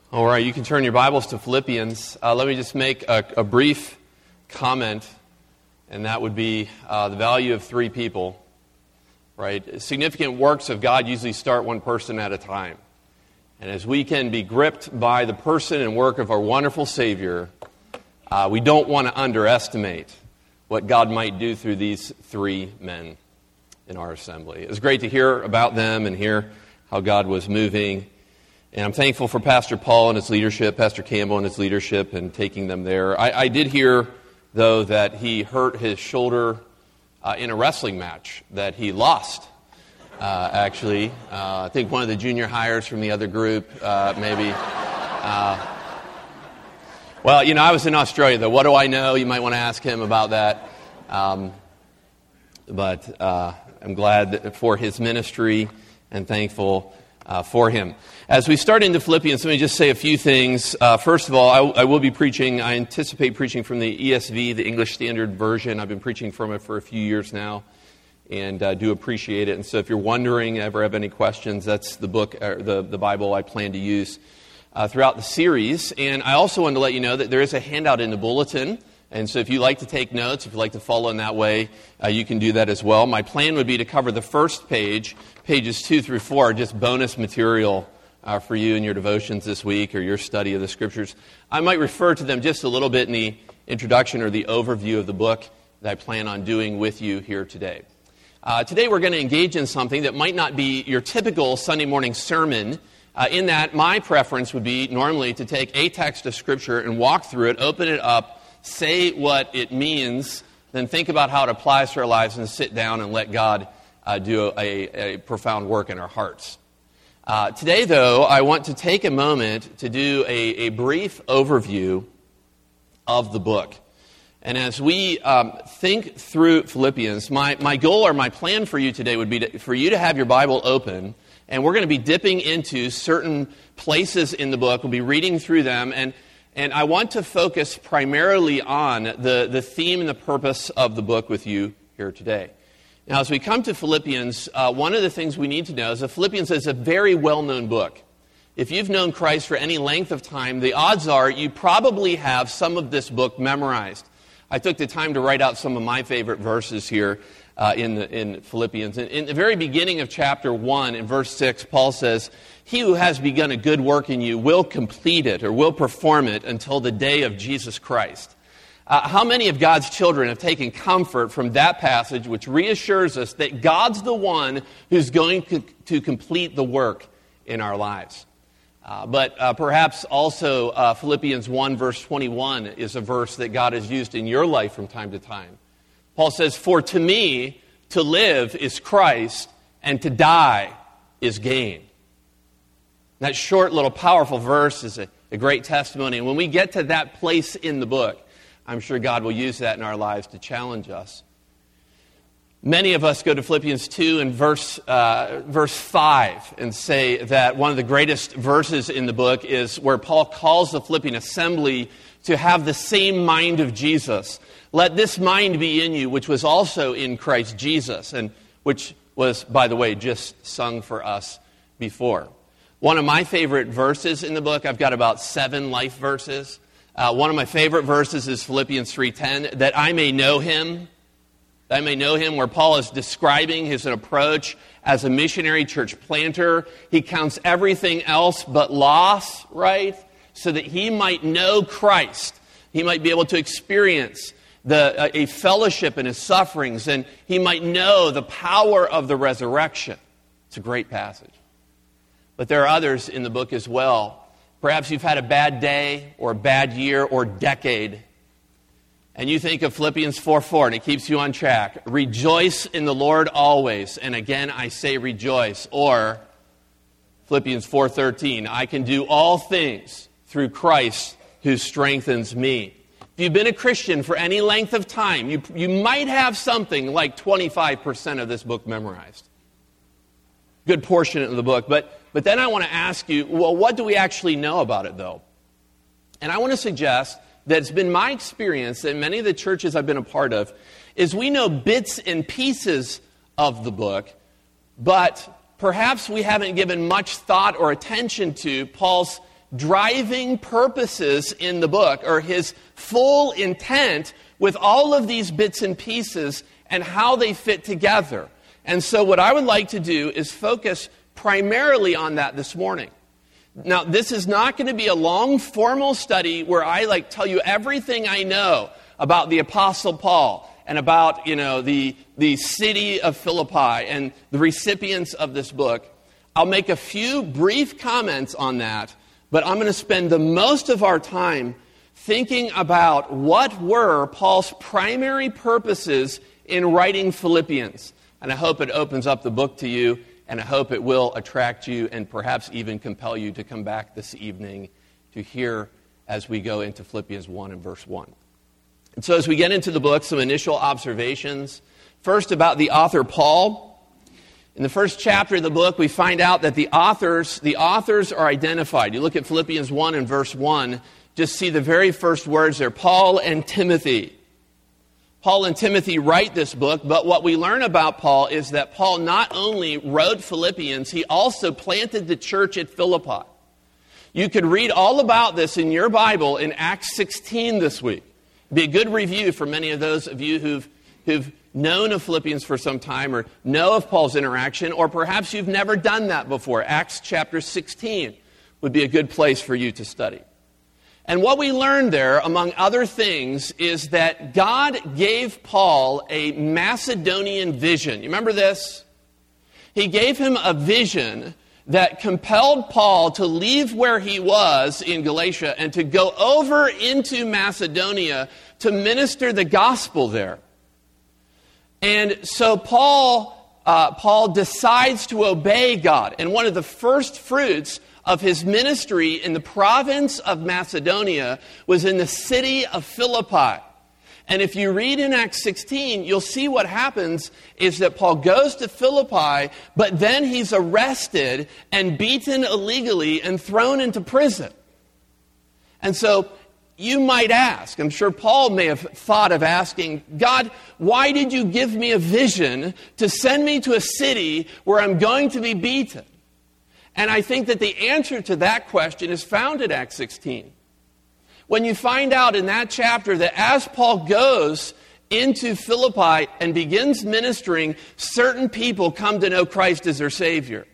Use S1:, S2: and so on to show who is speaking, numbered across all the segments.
S1: All right, you can turn your Bibles to Philippians. Let me just make a brief comment, and that would be the value of three people, right? Significant works of God usually start one person at a time. And as we can be gripped by the person and work of our wonderful Savior, we don't want to underestimate what God might do through these three men in our assembly. It was great to hear about them and hear how God was moving. And I'm thankful for Pastor Paul and his leadership, Pastor Campbell and his leadership, and taking them there. I did hear, though, that he hurt his shoulder in a wrestling match that he lost, actually. I think one of the junior hires from the other group, maybe. Well, I was in Australia, though. What do I know? You might want to ask him about that. But I'm glad for his ministry and thankful for him. As we start into Philippians, let me just say a few things. First of all, I will be preaching, I anticipate preaching from the ESV, the English Standard Version. I've been preaching from it for a few years now, and do appreciate it. And so if you're wondering, ever have any questions, that's the book, the Bible I plan to use throughout the series. And I also wanted to let you know that there is a handout in the bulletin. And so if you like to take notes, if you like to follow in that way, you can do that as well. My plan would be to cover the first page, pages 2 through 4, just bonus material for you in your devotions this week or your study of the Scriptures. I might refer to them just a little bit in the introduction or the overview of the book that I plan on doing with you here today. Today we're going to engage in something that might not be your typical Sunday morning sermon, in that my preference would be normally to take a text of Scripture and walk through it, open it up, say what it means, then think about how it applies to our lives, and sit down and let God do a profound work in our hearts. Today, though, I want to take a moment to do a brief overview of the book. And as we think through Philippians, my goal or my plan for you today would be for you to have your Bible open, and we're going to be dipping into certain places in the book. We'll be reading through them, and I want to focus primarily on the theme and the purpose of the book with you here today. Now, as we come to Philippians, one of the things we need to know is that Philippians is a very well-known book. If you've known Christ for any length of time, the odds are you probably have some of this book memorized. I took the time to write out some of my favorite verses here in Philippians. In the very beginning of chapter 1, in verse 6, Paul says, "He who has begun a good work in you will complete it or will perform it until the day of Jesus Christ." How many of God's children have taken comfort from that passage, which reassures us that God's the one who's going to complete the work in our lives? But perhaps also Philippians 1 verse 21 is a verse that God has used in your life from time to time. Paul says, "For to me, to live is Christ, and to die is gain." That short little powerful verse is a great testimony. And when we get to that place in the book, I'm sure God will use that in our lives to challenge us. Many of us go to Philippians 2 and verse 5 and say that one of the greatest verses in the book is where Paul calls the Philippian assembly to have the same mind of Jesus. "Let this mind be in you, which was also in Christ Jesus," and which was, by the way, just sung for us before. One of my favorite verses in the book, I've got about 7 life verses. One of my favorite verses is Philippians 3:10, "that I may know him," where Paul is describing his approach as a missionary church planter. He counts everything else but loss, right? So that he might know Christ. He might be able to experience a fellowship in his sufferings, and he might know the power of the resurrection. It's a great passage. But there are others in the book as well. Perhaps you've had a bad day or a bad year or decade, and you think of Philippians 4:4, and it keeps you on track. "Rejoice in the Lord always, and again I say rejoice." Or Philippians 4:13, "I can do all things through Christ who strengthens me." If you've been a Christian for any length of time, you might have something like 25% of this book memorized. Good portion of the book. But then I want to ask you, well, what do we actually know about it, though? And I want to suggest that it's been my experience that many of the churches I've been a part of is we know bits and pieces of the book, but perhaps we haven't given much thought or attention to Paul's driving purposes in the book, or his full intent with all of these bits and pieces and how they fit together. And so what I would like to do is focus primarily on that this morning. Now, this is not going to be a long formal study where I tell you everything I know about the Apostle Paul and about, the city of Philippi and the recipients of this book. I'll make a few brief comments on that, but I'm going to spend the most of our time thinking about what were Paul's primary purposes in writing Philippians. And I hope it opens up the book to you, and I hope it will attract you and perhaps even compel you to come back this evening to hear as we go into Philippians 1 and verse 1. And so as we get into the book, some initial observations. First, about the author Paul. In the first chapter of the book, we find out that the authors are identified. You look at Philippians 1 and verse 1, just see the very first words there, Paul and Timothy. Paul and Timothy write this book, but what we learn about Paul is that Paul not only wrote Philippians, he also planted the church at Philippi. You could read all about this in your Bible in Acts 16 this week. It'd be a good review for many of those of you who've known of Philippians for some time or know of Paul's interaction, or perhaps you've never done that before. Acts chapter 16 would be a good place for you to study. And what we learned there, among other things, is that God gave Paul a Macedonian vision. You remember this? He gave him a vision that compelled Paul to leave where he was in Galatia and to go over into Macedonia to minister the gospel there. And so Paul decides to obey God. And one of the first fruits of his ministry in the province of Macedonia was in the city of Philippi. And if you read in Acts 16, you'll see what happens is that Paul goes to Philippi, but then he's arrested and beaten illegally and thrown into prison. And so you might ask, I'm sure Paul may have thought of asking, God, why did you give me a vision to send me to a city where I'm going to be beaten? And I think that the answer to that question is found in Acts 16. When you find out in that chapter that as Paul goes into Philippi and begins ministering, certain people come to know Christ as their Savior.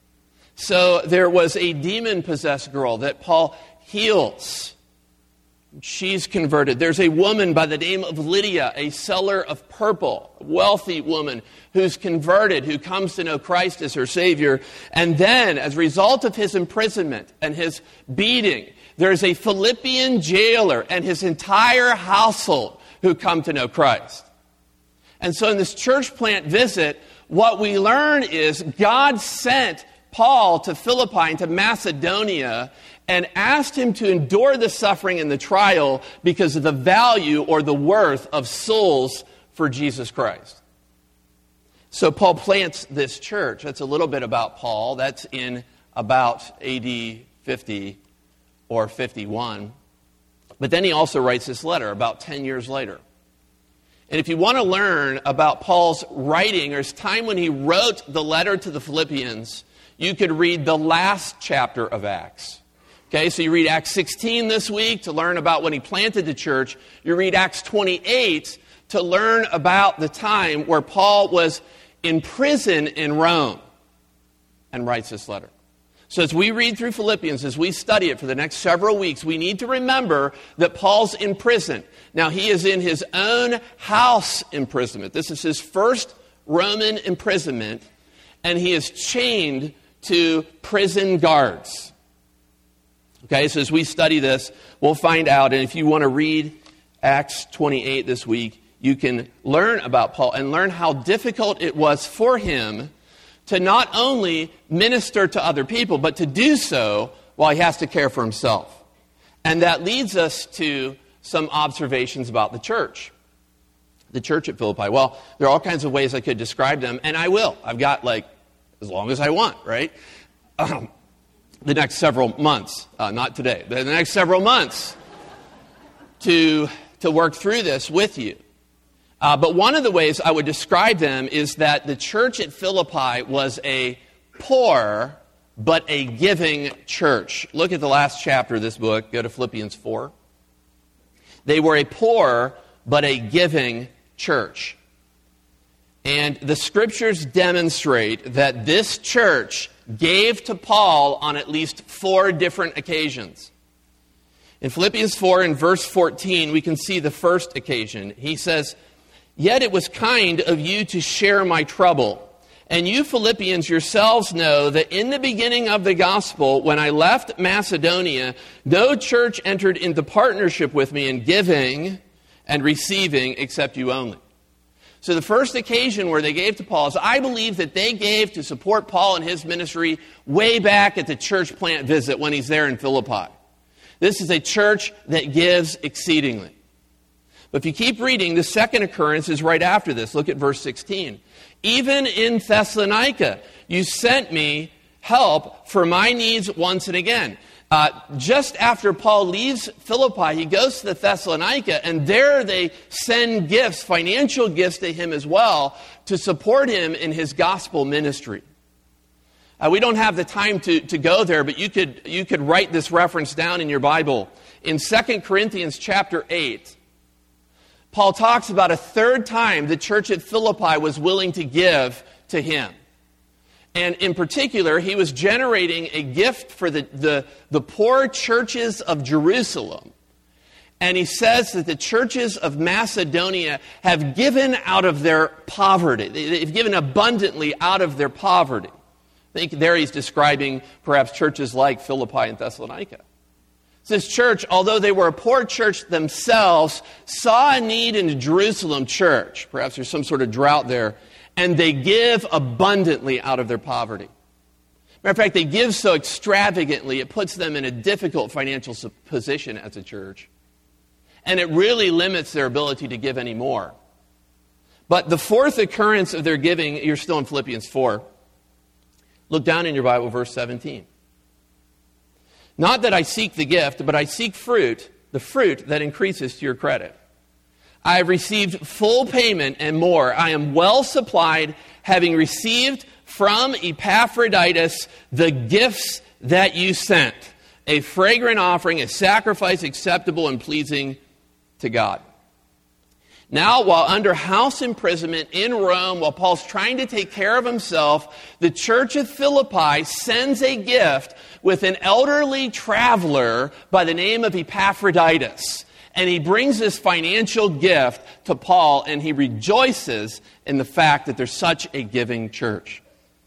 S1: So there was a demon-possessed girl that Paul heals. She's converted. There's a woman by the name of Lydia, a seller of purple, a wealthy woman who's converted, who comes to know Christ as her Savior. And then, as a result of his imprisonment and his beating, there's a Philippian jailer and his entire household who come to know Christ. And so in this church plant visit, what we learn is God sent Paul to Philippi and to Macedonia and asked him to endure the suffering and the trial because of the value or the worth of souls for Jesus Christ. So Paul plants this church. That's a little bit about Paul. That's in about AD 50 or 51. But then he also writes this letter about 10 years later. And if you want to learn about Paul's writing or his time when he wrote the letter to the Philippians, you could read the last chapter of Acts. Okay, so you read Acts 16 this week to learn about when he planted the church. You read Acts 28 to learn about the time where Paul was in prison in Rome and writes this letter. So as we read through Philippians, as we study it for the next several weeks, we need to remember that Paul's in prison. Now, he is in his own house imprisonment. This is his first Roman imprisonment, and he is chained to prison guards. Okay, so as we study this, we'll find out, and if you want to read Acts 28 this week, you can learn about Paul and learn how difficult it was for him to not only minister to other people, but to do so while he has to care for himself. And that leads us to some observations about the church at Philippi. Well, there are all kinds of ways I could describe them, and I will. I've got as long as I want, right? The next several months, not today, but the next several months to work through this with you. But one of the ways I would describe them is that the church at Philippi was a poor but a giving church. Look at the last chapter of this book. Go to Philippians 4. They were a poor, but a giving church. And the scriptures demonstrate that this church gave to Paul on at least 4 different occasions. In Philippians 4, in verse 14, we can see the first occasion. He says, "Yet it was kind of you to share my trouble. And you Philippians yourselves know that in the beginning of the gospel, when I left Macedonia, no church entered into partnership with me in giving and receiving except you only." So the first occasion where they gave to Paul is, I believe that they gave to support Paul in his ministry way back at the church plant visit when he's there in Philippi. This is a church that gives exceedingly. But if you keep reading, the second occurrence is right after this. Look at verse 16. "Even in Thessalonica, you sent me help for my needs once and again." Just after Paul leaves Philippi, he goes to Thessalonica, and there they send gifts, financial gifts to him as well, to support him in his gospel ministry. We don't have the time to go there, but you could write this reference down in your Bible. In 2 Corinthians chapter 8, Paul talks about a third time the church at Philippi was willing to give to him. And in particular, he was generating a gift for the poor churches of Jerusalem. And he says that the churches of Macedonia have given out of their poverty. They've given abundantly out of their poverty. I think there he's describing perhaps churches like Philippi and Thessalonica. This church, although they were a poor church themselves, saw a need in the Jerusalem church. Perhaps there's some sort of drought there. And they give abundantly out of their poverty. Matter of fact, they give so extravagantly, it puts them in a difficult financial position as a church. And it really limits their ability to give any more. But the fourth occurrence of their giving, you're still in Philippians 4. Look down in your Bible, verse 17. "Not that I seek the gift, but I seek fruit, the fruit that increases to your credit. I have received full payment and more. I am well supplied, having received from Epaphroditus the gifts that you sent, a fragrant offering, a sacrifice acceptable and pleasing to God." Now, while under house imprisonment in Rome, while Paul's trying to take care of himself, the church of Philippi sends a gift with an elderly traveler by the name of Epaphroditus. And he brings this financial gift to Paul, and he rejoices in the fact that there's such a giving church.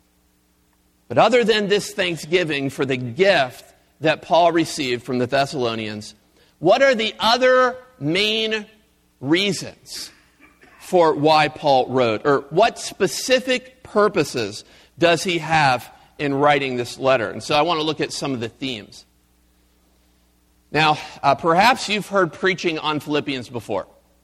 S1: But other than this thanksgiving for the gift that Paul received from the Thessalonians, what are the other main reasons for why Paul wrote? Or what specific purposes does he have in writing this letter? And so I want to look at some of the themes. Now, perhaps you've heard preaching on Philippians before.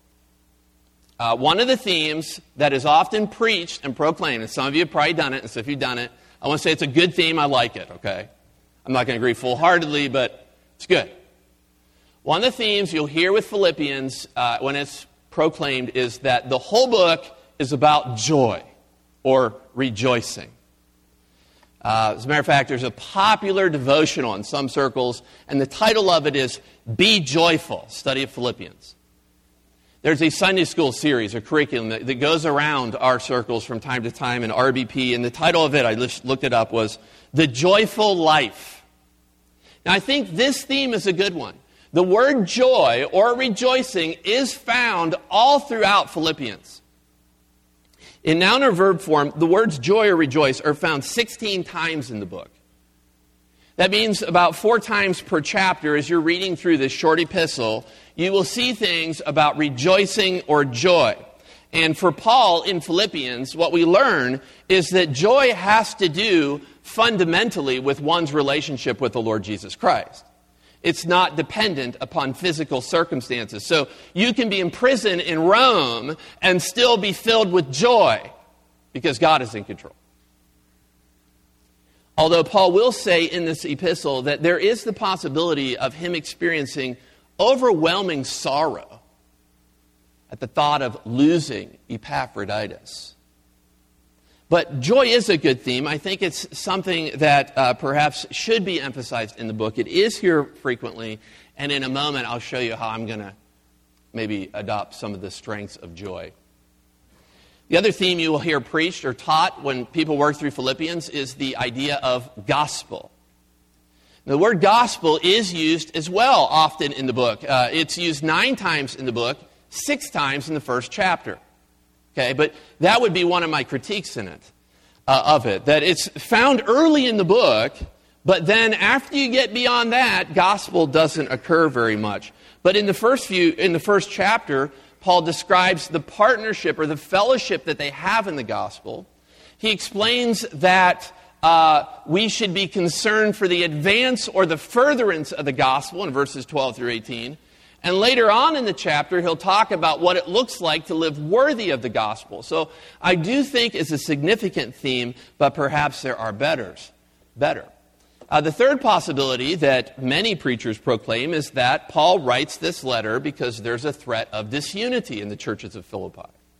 S1: One of the themes that is often preached and proclaimed, and some of you have probably done it, and so if you've done it, I want to say it's a good theme, I like it, okay? I'm not going to agree full-heartedly, but it's good. One of the themes you'll hear with Philippians when it's proclaimed is that the whole book is about joy or rejoicing. As a matter of fact, there's a popular devotional in some circles, and the title of it is Be Joyful, Study of Philippians. There's a Sunday school series, a curriculum that goes around our circles from time to time in RBP, and the title of it, I looked it up, was The Joyful Life. Now, I think this theme is a good one. The word joy or rejoicing is found all throughout Philippians. In noun or verb form, the words joy or rejoice are found 16 times in the book. That means about 4 times per chapter as you're reading through this short epistle, you will see things about rejoicing or joy. And for Paul in Philippians, what we learn is that joy has to do fundamentally with one's relationship with the Lord Jesus Christ. It's not dependent upon physical circumstances. So you can be in prison in Rome and still be filled with joy because God is in control. Although Paul will say in this epistle that there is the possibility of him experiencing overwhelming sorrow at the thought of losing Epaphroditus. But joy is a good theme. I think it's something that perhaps should be emphasized in the book. It is here frequently, and in a moment I'll show you how I'm going to maybe adopt some of the strengths of joy. The other theme you will hear preached or taught when people work through Philippians is the idea of gospel. The word gospel is used as well often in the book. It's used 9 times in the book, 6 times in the first chapter. Okay, but that would be one of my critiques in it, of it, that it's found early in the book, but then after you get beyond that, gospel doesn't occur very much. But in the first chapter, Paul describes the partnership or the fellowship that they have in the gospel. He explains that we should be concerned for the advance or the furtherance of the gospel in verses 12 through 18. And later on in the chapter, he'll talk about what it looks like to live worthy of the gospel. So I do think it's a significant theme, but perhaps there are better. The third possibility that many preachers proclaim is that Paul writes this letter because there's a threat of disunity in the churches of Philippi.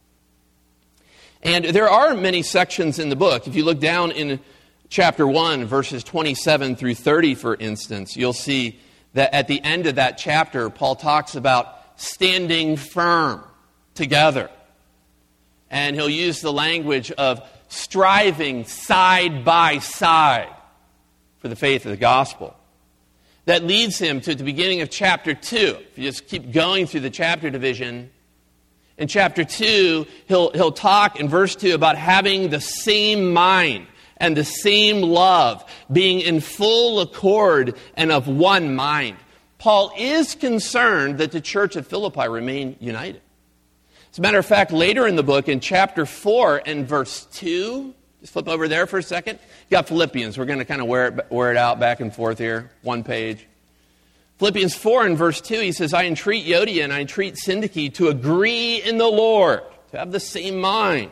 S1: And there are many sections in the book. If you look down in chapter 1, verses 27 through 30, for instance, you'll see that at the end of that chapter, Paul talks about standing firm together. And he'll use the language of striving side by side for the faith of the gospel. That leads him to the beginning of chapter 2. If you just keep going through the chapter division, in chapter 2, he'll talk in verse 2 about having the same mind and the same love, being in full accord and of one mind. Paul is concerned that the church at Philippi remain united. As a matter of fact, later in the book, in chapter 4 and verse 2, just flip over there for a second. You got Philippians. We're going to kind of wear it out back and forth here, one page. Philippians 4 and verse 2, he says, I entreat Euodia and I entreat Syntyche to agree in the Lord, to have the same mind.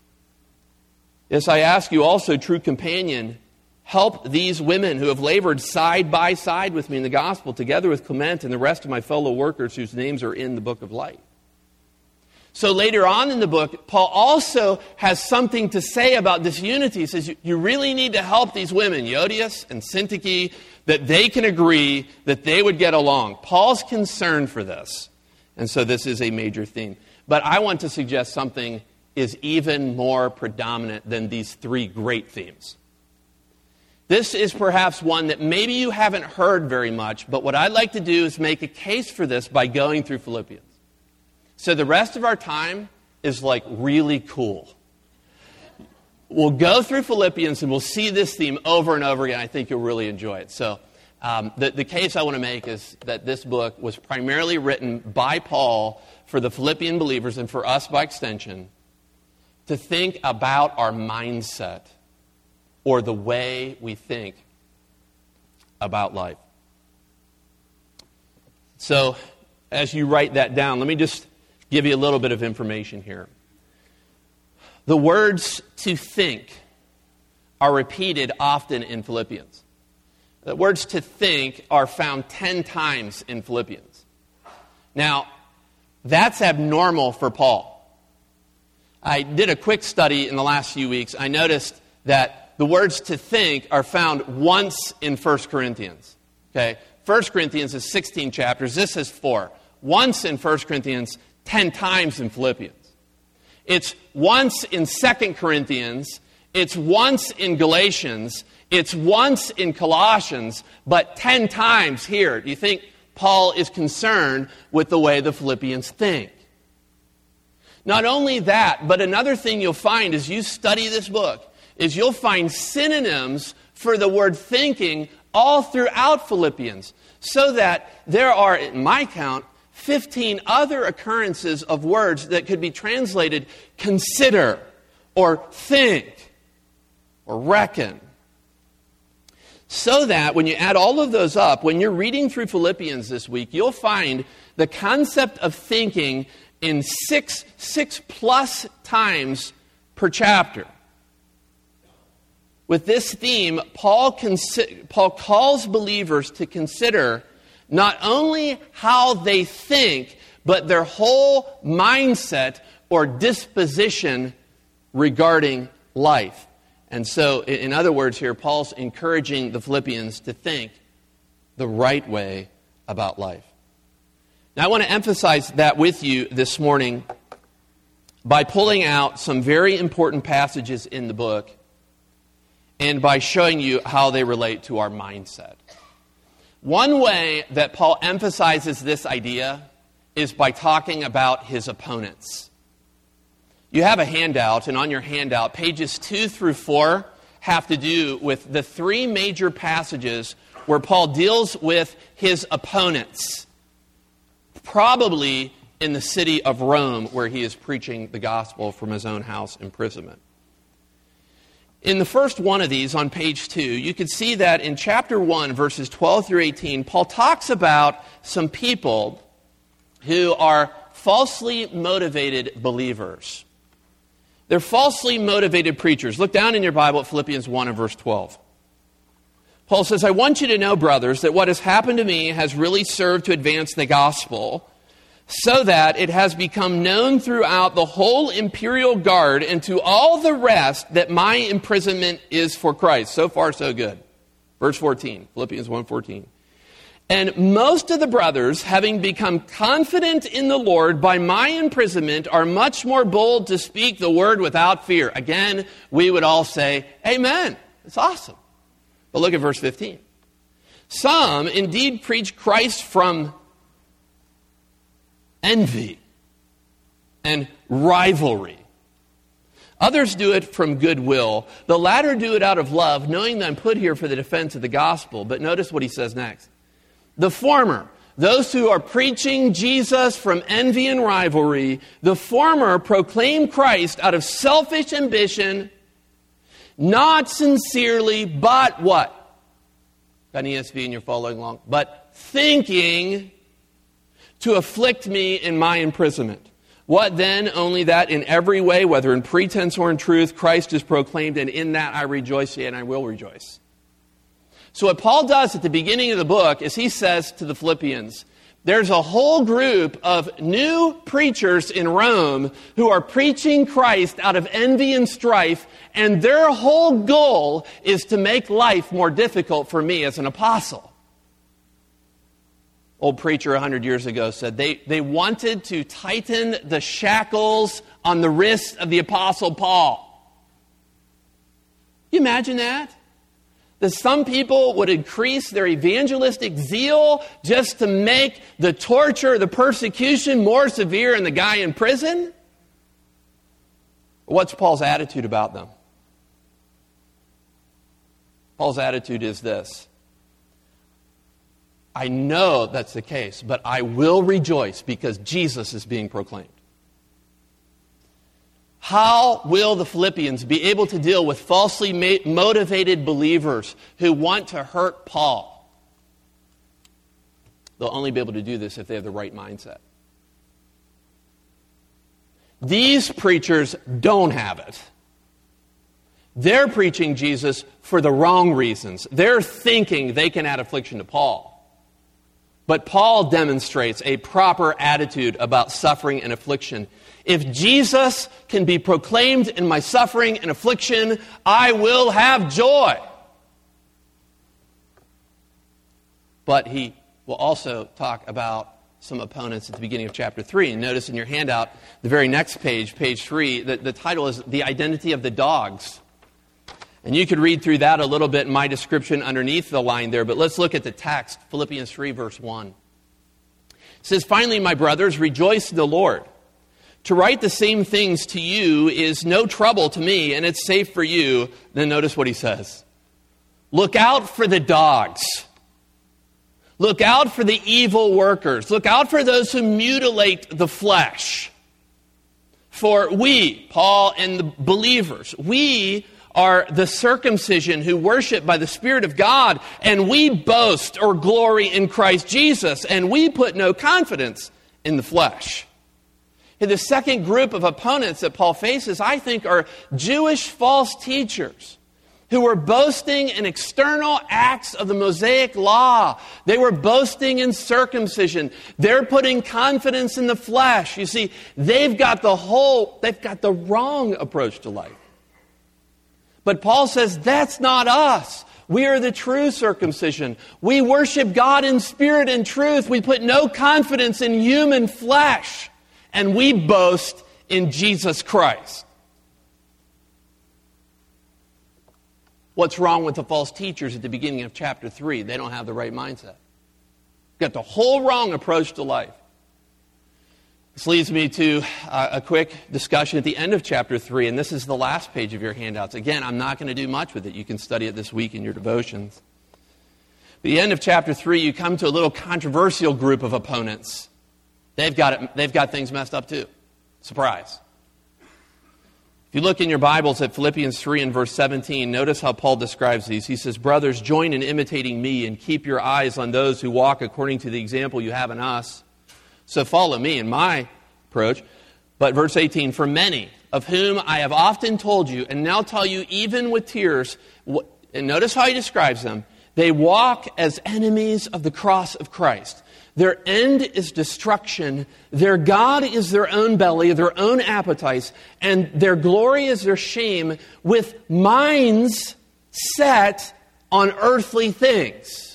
S1: Yes, I ask you also, true companion, help these women who have labored side by side with me in the gospel, together with Clement and the rest of my fellow workers whose names are in the book of life. So later on in the book, Paul also has something to say about this unity. He says, you really need to help these women, Euodia and Syntyche, that they can agree, that they would get along. Paul's concerned for this. And so this is a major theme. But I want to suggest something is even more predominant than these 3 great themes. This is perhaps one that maybe you haven't heard very much, but what I'd like to do is make a case for this by going through Philippians. So the rest of our time is like really cool. We'll go through Philippians and we'll see this theme over and over again. I think you'll really enjoy it. So the case I want to make is that this book was primarily written by Paul for the Philippian believers and for us by extension to think about our mindset or the way we think about life. So as you write that down, let me just give you a little bit of information here. The words to think are repeated often in Philippians. The words to think are found 10 times in Philippians. Now, that's abnormal for Paul. I did a quick study in the last few weeks. I noticed that the words to think are found once in 1 Corinthians. Okay? 1 Corinthians is 16 chapters. This is 4. Once in 1 Corinthians, 10 times in Philippians. It's once in 2 Corinthians. It's once in Galatians. It's once in Colossians, but 10 times here. Do you think Paul is concerned with the way the Philippians think? Not only that, but another thing you'll find as you study this book is you'll find synonyms for the word thinking all throughout Philippians, so that there are, in my count, 15 other occurrences of words that could be translated consider or think or reckon. So that when you add all of those up, when you're reading through Philippians this week, you'll find the concept of thinking in six plus times per chapter. With this theme, Paul calls believers to consider not only how they think, but their whole mindset or disposition regarding life. And so, in other words here, Paul's encouraging the Philippians to think the right way about life. Now, I want to emphasize that with you this morning by pulling out some very important passages in the book and by showing you how they relate to our mindset. One way that Paul emphasizes this idea is by talking about his opponents. You have a handout, and on your handout, pages 2 through 4 have to do with the 3 major passages where Paul deals with his opponents, probably in the city of Rome, where he is preaching the gospel from his own house imprisonment. In the first one of these, on page 2, you can see that in chapter 1, verses 12 through 18, Paul talks about some people who are falsely motivated believers. They're falsely motivated preachers. Look down in your Bible at Philippians 1 and verse 12. Paul says, I want you to know, brothers, that what has happened to me has really served to advance the gospel, so that it has become known throughout the whole imperial guard and to all the rest that my imprisonment is for Christ. So far, so good. Verse 14, Philippians 1:14. And most of the brothers, having become confident in the Lord by my imprisonment, are much more bold to speak the word without fear. Again, we would all say, amen. It's awesome. But look at verse 15. Some indeed preach Christ from envy and rivalry. Others do it from goodwill. The latter do it out of love, knowing that I'm put here for the defense of the gospel. But notice what he says next. The former, those who are preaching Jesus from envy and rivalry, the former proclaim Christ out of selfish ambition, not sincerely, but what? Got an ESV and you're following along. But thinking to afflict me in my imprisonment. What then? Only that in every way, whether in pretense or in truth, Christ is proclaimed, and in that I rejoice, and I will rejoice. So what Paul does at the beginning of the book is he says to the Philippians, there's a whole group of new preachers in Rome who are preaching Christ out of envy and strife, and their whole goal is to make life more difficult for me as an apostle. Old preacher 100 years ago said they wanted to tighten the shackles on the wrists of the Apostle Paul. You imagine that? That some people would increase their evangelistic zeal just to make the torture, the persecution more severe and the guy in prison? What's Paul's attitude about them? Paul's attitude is this. I know that's the case, but I will rejoice because Jesus is being proclaimed. How will the Philippians be able to deal with falsely motivated believers who want to hurt Paul? They'll only be able to do this if they have the right mindset. These preachers don't have it. They're preaching Jesus for the wrong reasons. They're thinking they can add affliction to Paul. But Paul demonstrates a proper attitude about suffering and affliction. If Jesus can be proclaimed in my suffering and affliction, I will have joy. But he will also talk about some opponents at the beginning of chapter 3. And notice in your handout, the very next page, page 3, the title is The Identity of the Dogs. And you could read through that a little bit in my description underneath the line there, but let's look at the text, Philippians 3, verse 1. It says, finally, my brothers, rejoice in the Lord. To write the same things to you is no trouble to me, and it's safe for you. Then notice what he says. Look out for the dogs. Look out for the evil workers. Look out for those who mutilate the flesh. For we, Paul and the believers, we are the circumcision who worship by the Spirit of God, and we boast or glory in Christ Jesus, and we put no confidence in the flesh. And the second group of opponents that Paul faces, I think, are Jewish false teachers who were boasting in external acts of the Mosaic law. They were boasting in circumcision. They're putting confidence in the flesh. You see, they've got the wrong approach to life. But Paul says that's not us. We are the true circumcision. We worship God in spirit and truth. We put no confidence in human flesh. And we boast in Jesus Christ. What's wrong with the false teachers at the beginning of chapter 3? They don't have the right mindset. Got the whole wrong approach to life. This leads me to a quick discussion at the end of chapter 3, and this is the last page of your handouts. Again, I'm not going to do much with it. You can study it this week in your devotions. At the end of chapter 3, you come to a little controversial group of opponents. They've got things messed up too. Surprise. If you look in your Bibles at Philippians 3 and verse 17, notice how Paul describes these. He says, "Brothers, join in imitating me and keep your eyes on those who walk according to the example you have in us. So follow me in my approach." But verse 18, "For many, of whom I have often told you, and now tell you even with tears," and notice how he describes them, "they walk as enemies of the cross of Christ. Their end is destruction. Their God is their own belly, their own appetites, and their glory is their shame, with minds set on earthly things."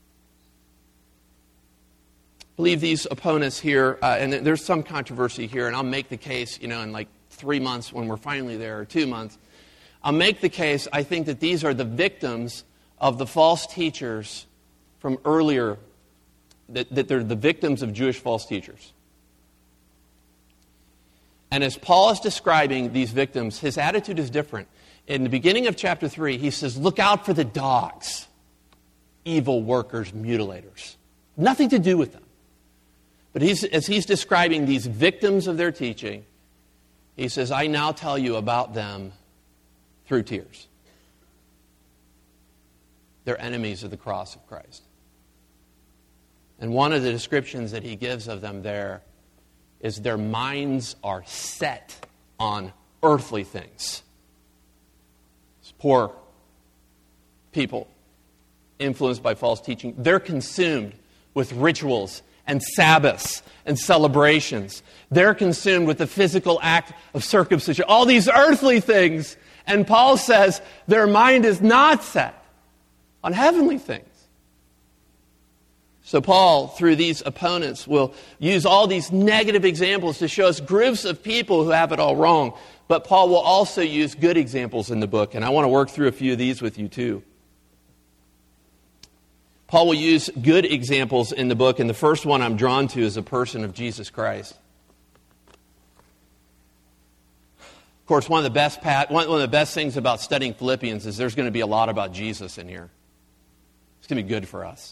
S1: I believe these opponents here, and there's some controversy here, and I'll make the case, in like 3 months when we're finally there, or 2 months. I'll make the case, I think that these are the victims of the false teachers from earlier, that they're the victims of Jewish false teachers. And as Paul is describing these victims, his attitude is different. In the beginning of chapter 3, he says, "Look out for the dogs, evil workers, mutilators." Nothing to do with them. But as he's describing these victims of their teaching, he says, "I now tell you about them through tears." They're enemies of the cross of Christ. And one of the descriptions that he gives of them there is their minds are set on earthly things. It's poor people influenced by false teaching. They're consumed with rituals and Sabbaths and celebrations. They're consumed with the physical act of circumcision. All these earthly things. And Paul says their mind is not set on heavenly things. So Paul, through these opponents, will use all these negative examples to show us groups of people who have it all wrong. But Paul will also use good examples in the book, and I want to work through a few of these with you too. Paul will use good examples in the book, and the first one I'm drawn to is a person of Jesus Christ. Of course, one of the best things about studying Philippians is there's going to be a lot about Jesus in here. It's going to be good for us.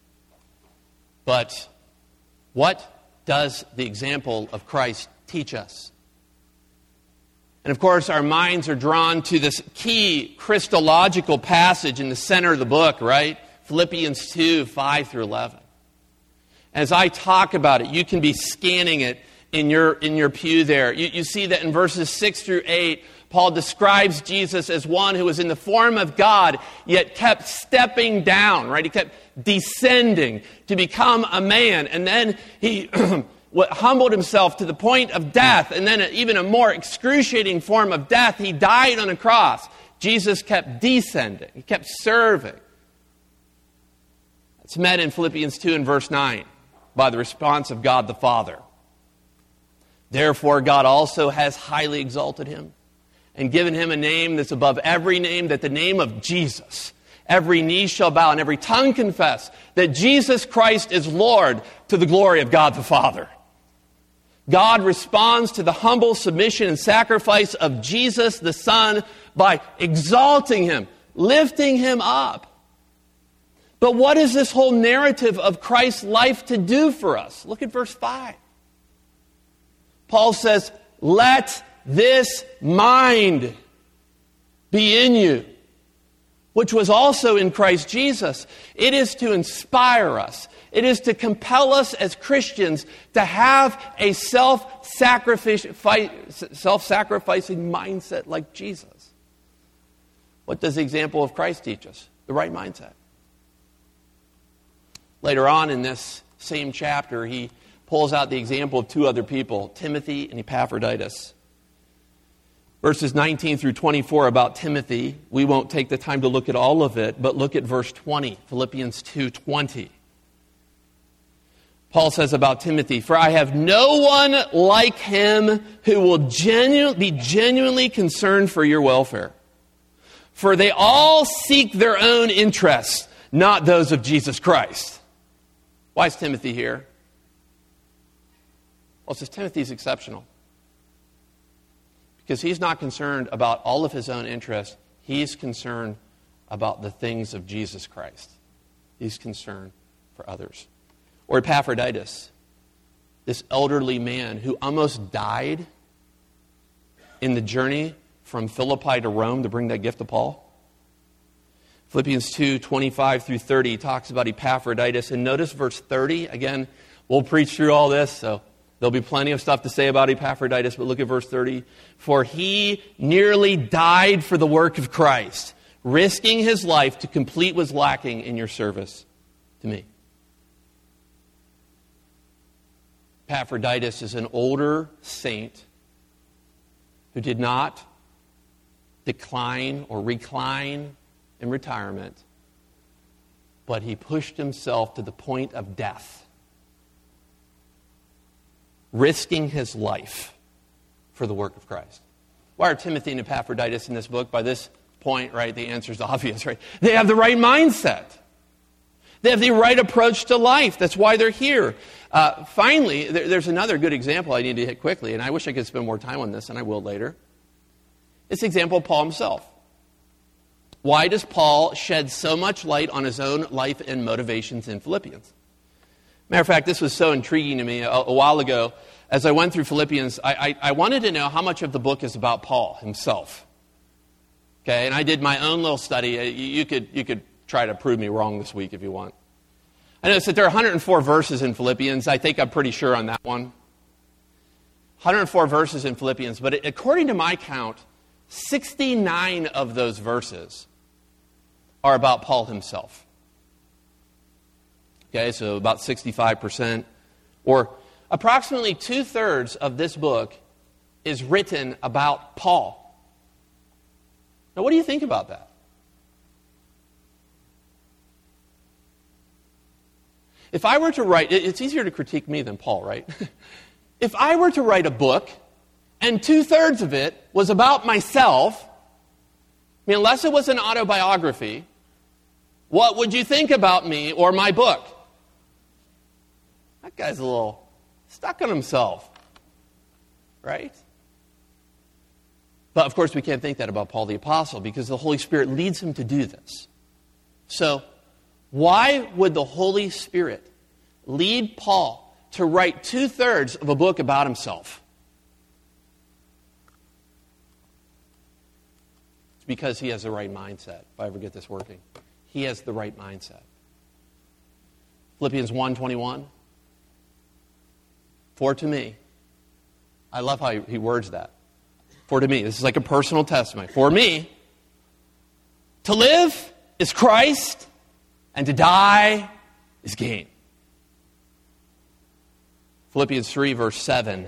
S1: But what does the example of Christ teach us? And of course, our minds are drawn to this key Christological passage in the center of the book, right? Philippians 2, 5 through 11. As I talk about it, you can be scanning it in your pew there. You see that in verses 6 through 8, Paul describes Jesus as one who was in the form of God, yet kept stepping down, right? He kept descending to become a man. And then he humbled himself to the point of death. And then even a more excruciating form of death, he died on a cross. Jesus kept descending. He kept serving. It's met in Philippians 2 and verse 9 by the response of God the Father. "Therefore God also has highly exalted him and given him a name that's above every name, that the name of Jesus, every knee shall bow and every tongue confess that Jesus Christ is Lord, to the glory of God the Father." God responds to the humble submission and sacrifice of Jesus the Son by exalting him, lifting him up. But what is this whole narrative of Christ's life to do for us? Look at verse 5. Paul says, "Let this mind be in you, which was also in Christ Jesus." It is to inspire us. It is to compel us as Christians to have a self-sacrificing mindset like Jesus. What does the example of Christ teach us? The right mindset. Later on in this same chapter, he pulls out the example of two other people, Timothy and Epaphroditus. verses 19 through 24 about Timothy. We won't take the time to look at all of it, but look at verse 20, Philippians 2:20. Paul says about Timothy, "For I have no one like him who will be genuinely concerned for your welfare. For they all seek their own interests, not those of Jesus Christ." Why is Timothy here? Well, it says Timothy's exceptional. Because he's not concerned about all of his own interests. He's concerned about the things of Jesus Christ. He's concerned for others. Or Epaphroditus, this elderly man who almost died in the journey from Philippi to Rome to bring that gift to Paul. Philippians 2:25 through 30 talks about Epaphroditus. And notice verse 30. Again, we'll preach through all this, so there'll be plenty of stuff to say about Epaphroditus, but look at verse 30. "For he nearly died for the work of Christ, risking his life to complete what was lacking in your service to me." Epaphroditus is an older saint who did not decline or recline in retirement, but he pushed himself to the point of death, risking his life for the work of Christ. Why are Timothy and Epaphroditus in this book? By this point, right, the answer is obvious, right? They have the right mindset. They have the right approach to life. That's why they're here. Finally, there's another good example I need to hit quickly, and I wish I could spend more time on this, and I will later. It's the example of Paul himself. Why does Paul shed so much light on his own life and motivations in Philippians? Matter of fact, this was so intriguing to me a while ago. As I went through Philippians, I wanted to know how much of the book is about Paul himself. Okay, and I did my own little study. You could try to prove me wrong this week if you want. I noticed that there are 104 verses in Philippians. I think I'm pretty sure on that one. 104 verses in Philippians, but according to my count, 69 of those verses are about Paul himself. Okay, so about 65%, or approximately 2/3 of this book is written about Paul. Now, what do you think about that? If I were to write, it's easier to critique me than Paul, right? If I were to write a book and 2/3 of it was about myself, I mean, unless it was an autobiography, what would you think about me or my book? That guy's a little stuck on himself, right? But of course, we can't think that about Paul the Apostle because the Holy Spirit leads him to do this. So, why would the Holy Spirit lead Paul to write 2/3 of a book about himself? It's because he has the right mindset, if I ever get this working. He has the right mindset. Philippians 1:21. "For to me," I love how he words that. "For to me," this is like a personal testimony. "For me, to live is Christ, and to die is gain." Philippians 3, verse 7.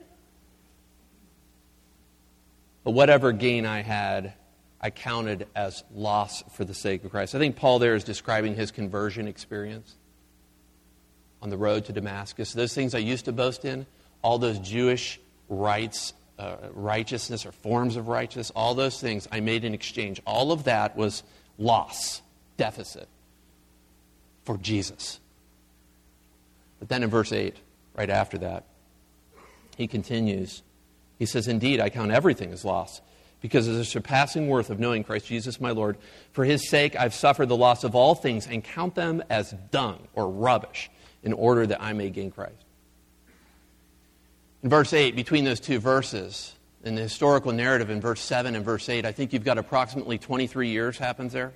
S1: "But whatever gain I had, I counted as loss for the sake of Christ." I think Paul there is describing his conversion experience on the road to Damascus. Those things I used to boast in, all those Jewish rights, righteousness or forms of righteousness, all those things I made in exchange. All of that was loss, deficit, for Jesus. But then in verse 8, right after that, he continues. He says, "Indeed, I count everything as loss, because of the surpassing worth of knowing Christ Jesus my Lord. For his sake I've suffered the loss of all things and count them as dung or rubbish in order that I may gain Christ." In verse 8, between those two verses, in the historical narrative in verse 7 and verse 8, I think you've got approximately 23 years happens there.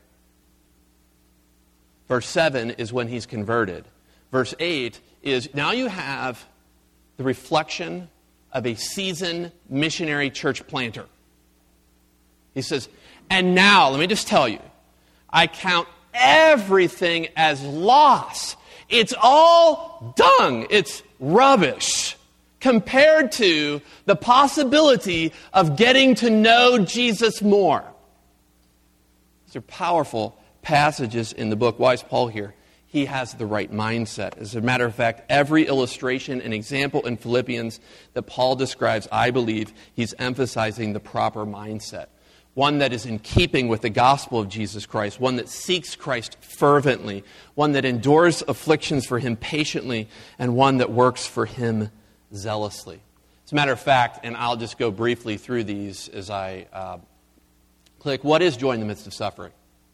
S1: Verse 7 is when he's converted. Verse 8 is now you have the reflection of a seasoned missionary church planter. He says, "And now, let me just tell you, I count everything as loss. It's all dung. It's rubbish compared to the possibility of getting to know Jesus more. These are powerful passages in the book. Why is Paul here? He has the right mindset. As a matter of fact, every illustration and example in Philippians that Paul describes, I believe, he's emphasizing the proper mindset. One that is in keeping with the gospel of Jesus Christ, one that seeks Christ fervently, one that endures afflictions for him patiently, and one that works for him zealously. As a matter of fact, and I'll just go briefly through these as I click, what is joy in the midst of suffering?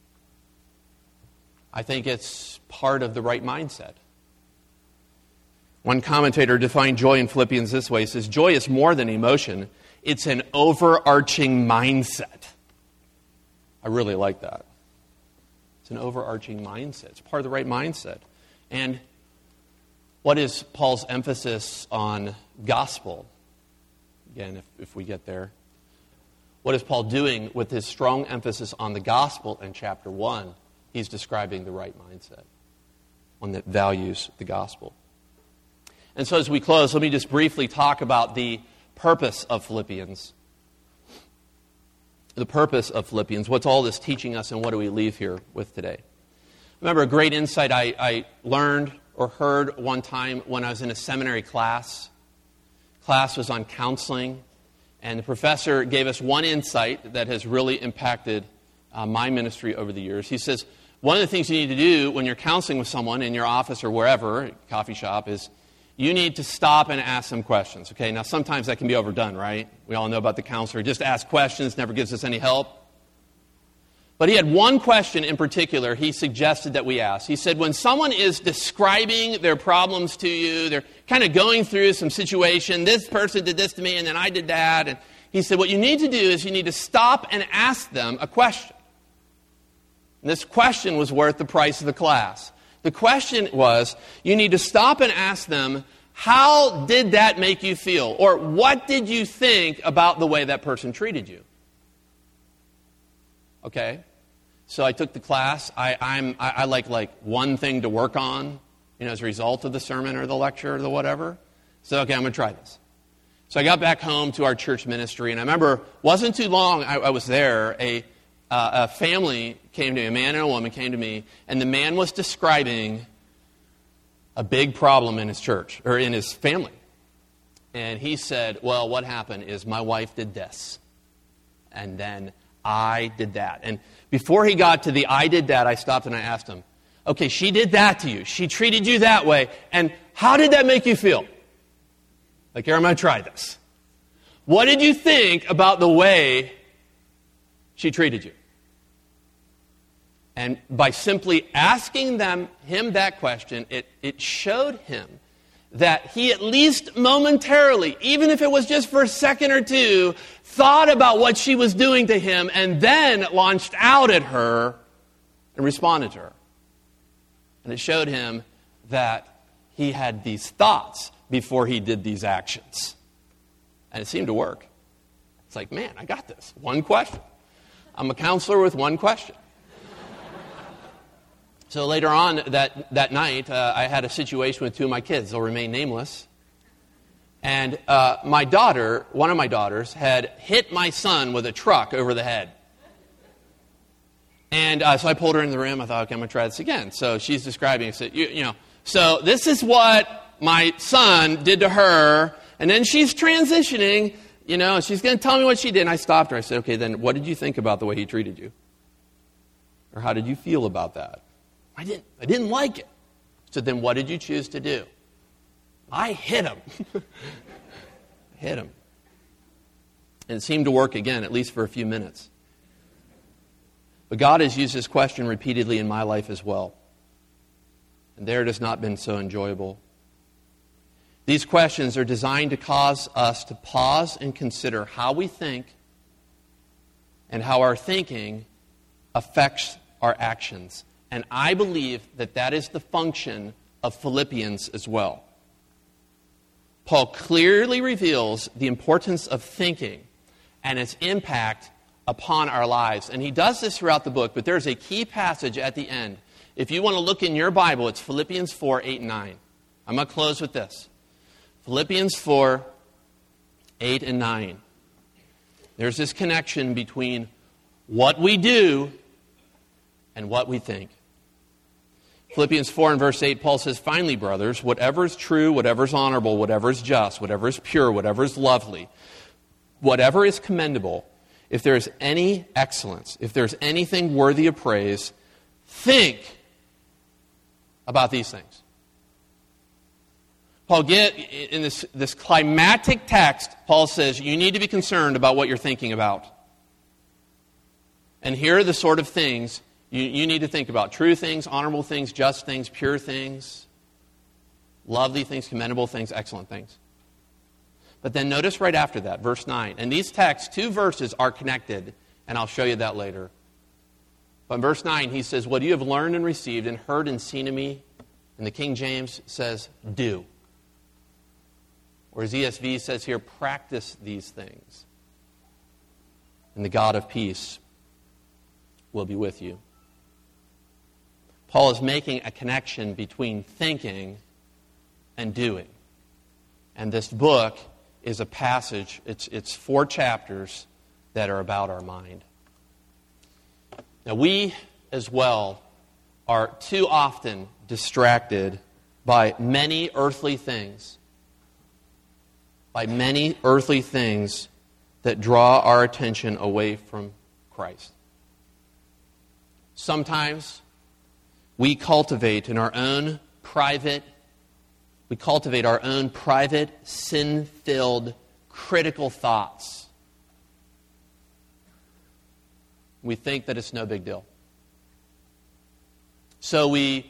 S1: I think it's part of the right mindset. One commentator defined joy in Philippians this way. He says, joy is more than emotion. It's an overarching mindset. I really like that. It's an overarching mindset. It's part of the right mindset. And what is Paul's emphasis on gospel? Again, if we get there. What is Paul doing with his strong emphasis on the gospel in chapter 1? He's describing the right mindset, one that values the gospel. And so as we close, let me just briefly talk about the purpose of Philippians. The purpose of Philippians. What's all this teaching us, and what do we leave here with today? I remember a great insight I learned or heard one time when I was in a seminary class. Class was on counseling, and the professor gave us one insight that has really impacted my ministry over the years. He says, one of the things you need to do when you're counseling with someone in your office or wherever, coffee shop, is you need to stop and ask them questions. Okay, now sometimes that can be overdone, right? We all know about the counselor. Just ask questions, never gives us any help. But he had one question in particular he suggested that we ask. He said, when someone is describing their problems to you, they're kind of going through some situation, this person did this to me and then I did that. And he said, what you need to do is you need to stop and ask them a question. And this question was worth the price of the class. The question was, you need to stop and ask them, how did that make you feel? Or what did you think about the way that person treated you? Okay? So I took the class. I like one thing to work on, as a result of the sermon or the lecture or the whatever. So, okay, I'm going to try this. So I got back home to our church ministry, and I remember, wasn't too long I was there, a family came to me, a man and a woman came to me, and the man was describing a big problem in his church, or in his family. And he said, well, what happened is my wife did this, and then I did that. And before he got to the I did that, I stopped and I asked him, okay, she did that to you. She treated you that way, and how did that make you feel? Like, here, I'm going to try this. What did you think about the way she treated you? And by simply asking him that question, it showed him that he at least momentarily, even if it was just for a second or two, thought about what she was doing to him and then launched out at her and responded to her. And it showed him that he had these thoughts before he did these actions. And it seemed to work. It's like, man, I got this. One question. I'm a counselor with one question. So later on that night, I had a situation with two of my kids. They'll remain nameless. And my daughter, one of my daughters, had hit my son with a truck over the head. And so I pulled her in the room. I thought, okay, I'm going to try this again. So she's describing it. So, so this is what my son did to her. And then she's transitioning, she's going to tell me what she did. And I stopped her. I said, okay, then what did you think about the way he treated you? Or how did you feel about that? I didn't like it. So then what did you choose to do? I hit him. Hit him. And it seemed to work again, at least for a few minutes. But God has used this question repeatedly in my life as well. And there it has not been so enjoyable. These questions are designed to cause us to pause and consider how we think and how our thinking affects our actions. And I believe that is the function of Philippians as well. Paul clearly reveals the importance of thinking and its impact upon our lives. And he does this throughout the book, but there's a key passage at the end. If you want to look in your Bible, it's Philippians 4, 8, and 9. I'm going to close with this. Philippians 4, 8 and 9. There's this connection between what we do and what we think. Philippians 4 and verse 8, Paul says, "Finally, brothers, whatever is true, whatever is honorable, whatever is just, whatever is pure, whatever is lovely, whatever is commendable, if there is any excellence, if there is anything worthy of praise, think about these things." Paul, in this climactic text, Paul says, you need to be concerned about what you're thinking about. And here are the sort of things you need to think about. True things, honorable things, just things, pure things, lovely things, commendable things, excellent things. But then notice right after that, verse 9. And these texts, 2 verses, are connected, and I'll show you that later. But in verse 9, he says, "What you have learned and received and heard and seen in me," and the King James says, "do." Or as ESV says here, "practice these things. And the God of peace will be with you." Paul is making a connection between thinking and doing. And this book is a passage, it's 4 chapters that are about our mind. Now we, as well, are too often distracted by many earthly things. By many earthly things that draw our attention away from Christ. Sometimes we cultivate our own private, sin-filled, critical thoughts. We think that it's no big deal. So we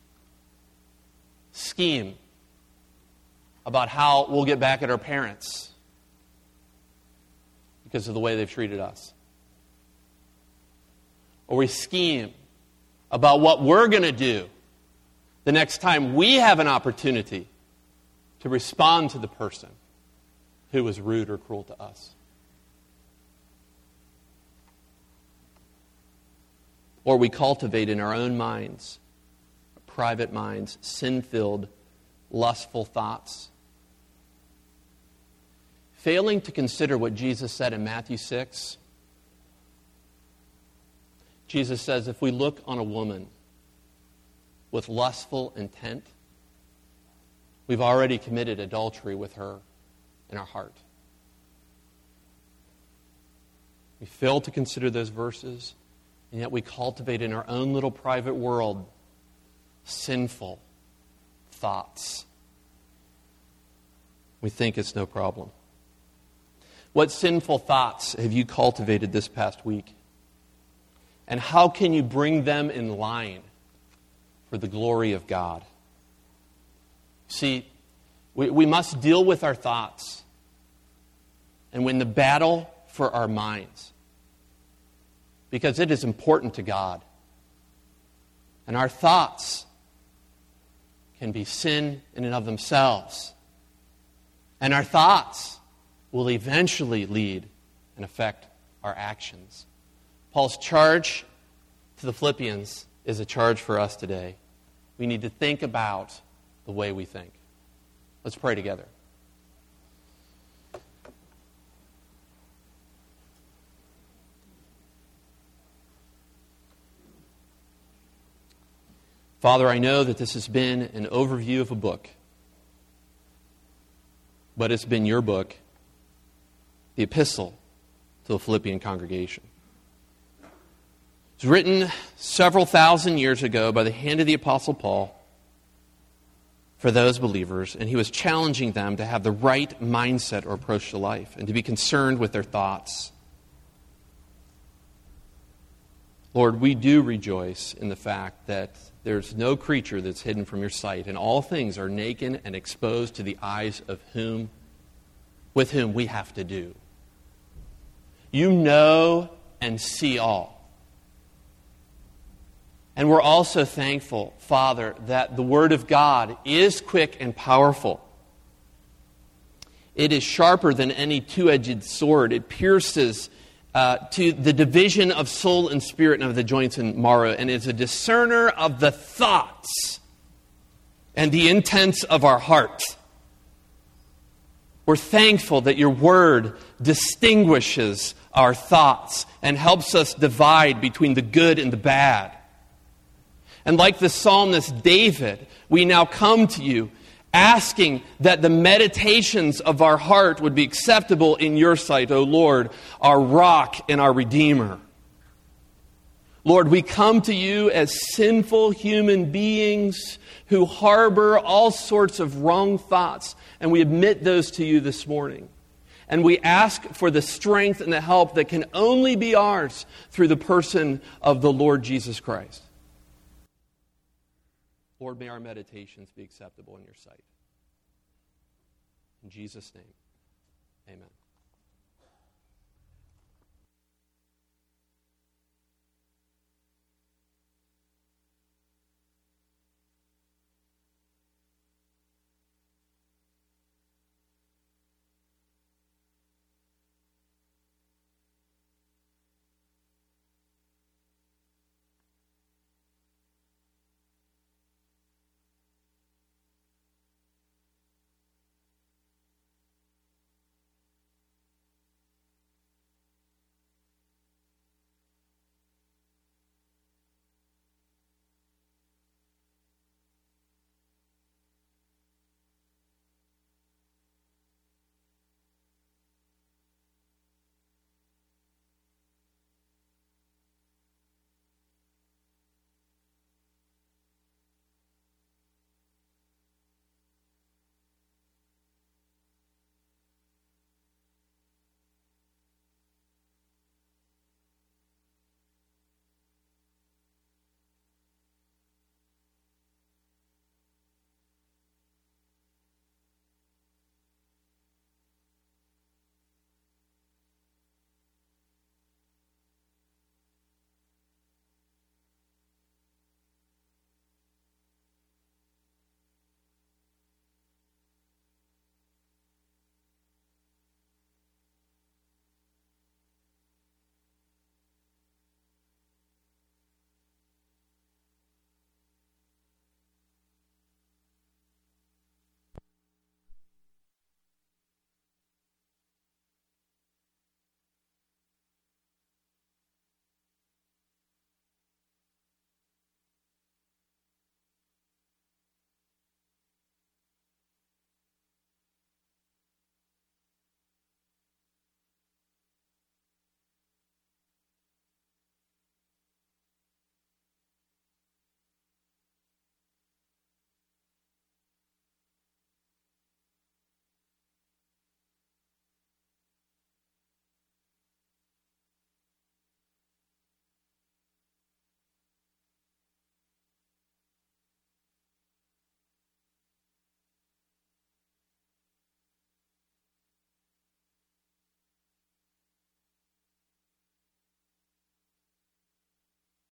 S1: scheme about how we'll get back at our parents because of the way they've treated us. Or we scheme about what we're going to do the next time we have an opportunity to respond to the person who was rude or cruel to us. Or we cultivate in our own minds, private minds, sin-filled, lustful thoughts. Failing to consider what Jesus said in Matthew 6. Jesus says, if we look on a woman with lustful intent, we've already committed adultery with her in our heart. We fail to consider those verses, and yet we cultivate in our own little private world sinful thoughts. We think it's no problem. What sinful thoughts have you cultivated this past week? And how can you bring them in line for the glory of God? See, we must deal with our thoughts and win the battle for our minds, because it is important to God. And our thoughts can be sin in and of themselves. And our thoughts will eventually lead and affect our actions. Paul's charge to the Philippians is a charge for us today. We need to think about the way we think. Let's pray together. Father, I know that this has been an overview of a book, but it's been your book, the epistle to the Philippian congregation. It was written several thousand years ago by the hand of the Apostle Paul for those believers, and he was challenging them to have the right mindset or approach to life and to be concerned with their thoughts. Lord, we do rejoice in the fact that there's no creature that's hidden from your sight, and all things are naked and exposed to the eyes of with whom we have to do. You know and see all. And we're also thankful, Father, that the Word of God is quick and powerful. It is sharper than any two-edged sword. It pierces to the division of soul and spirit and of the joints and marrow, and is a discerner of the thoughts and the intents of our heart. We're thankful that your word distinguishes our thoughts and helps us divide between the good and the bad. And like the psalmist David, we now come to you asking that the meditations of our heart would be acceptable in your sight, O Lord, our rock and our Redeemer. Lord, we come to you as sinful human beings who harbor all sorts of wrong thoughts, and we admit those to you this morning. And we ask for the strength and the help that can only be ours through the person of the Lord Jesus Christ. Lord, may our meditations be acceptable in your sight. In Jesus' name, amen.